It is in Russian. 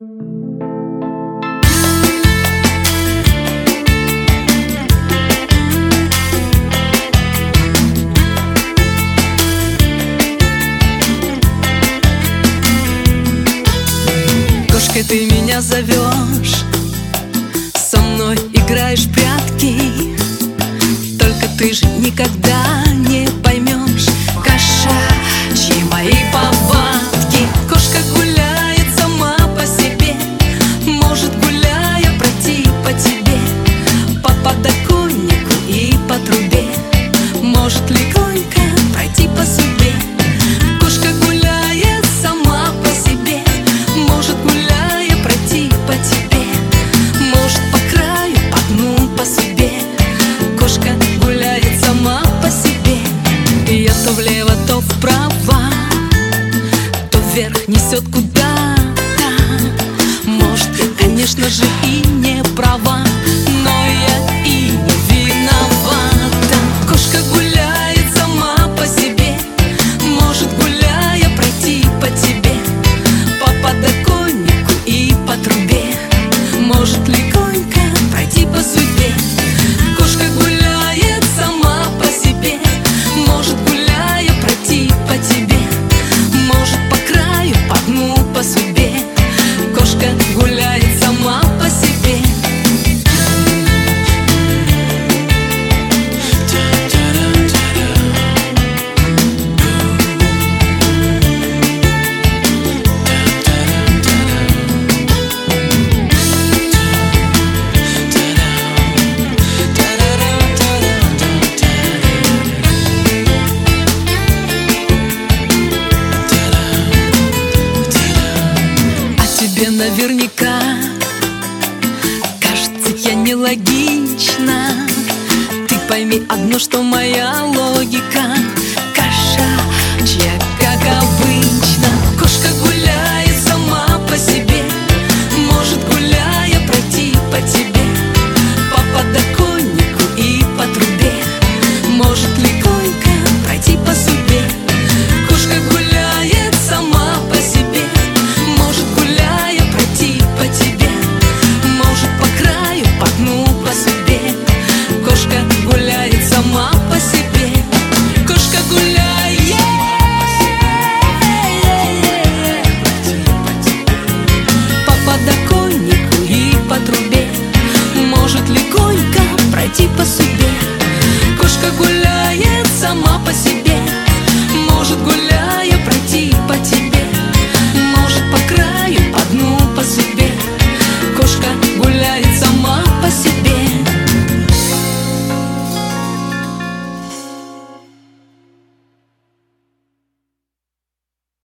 Кошкой ты меня зовешь, со мной играешь в прятки. Только ты же никогда не поймешь кошачьи мои повадки. Кошка гуляет сама по себе, может, гуляя, пройти по тебе, по подоконнику и по трубе, может легонько пройти по судьбе. Кошка гуляет сама по себе, может, гуляя, пройти по тебе, может, по краю, по дну, по судьбе. Кошка гуляет сама по себе. И я то влево, то вправо, то вверх несет куда-то. Может, конечно же, и не права, но я и не виновата. Кошка гуляет сама по себе, может, гуляя, пройти по тебе, по подоконнику и по трубе, может, легонько пройти по судьбе. Кошка гуляет сама по себе, может, гуляя, пройти по тебе, может, по краю, по дну, по судьбе. Кошка гуляет сама по себе. Тебе наверняка кажется, я нелогична. Ты пойми одно, что моя логика кошачья, как обычно.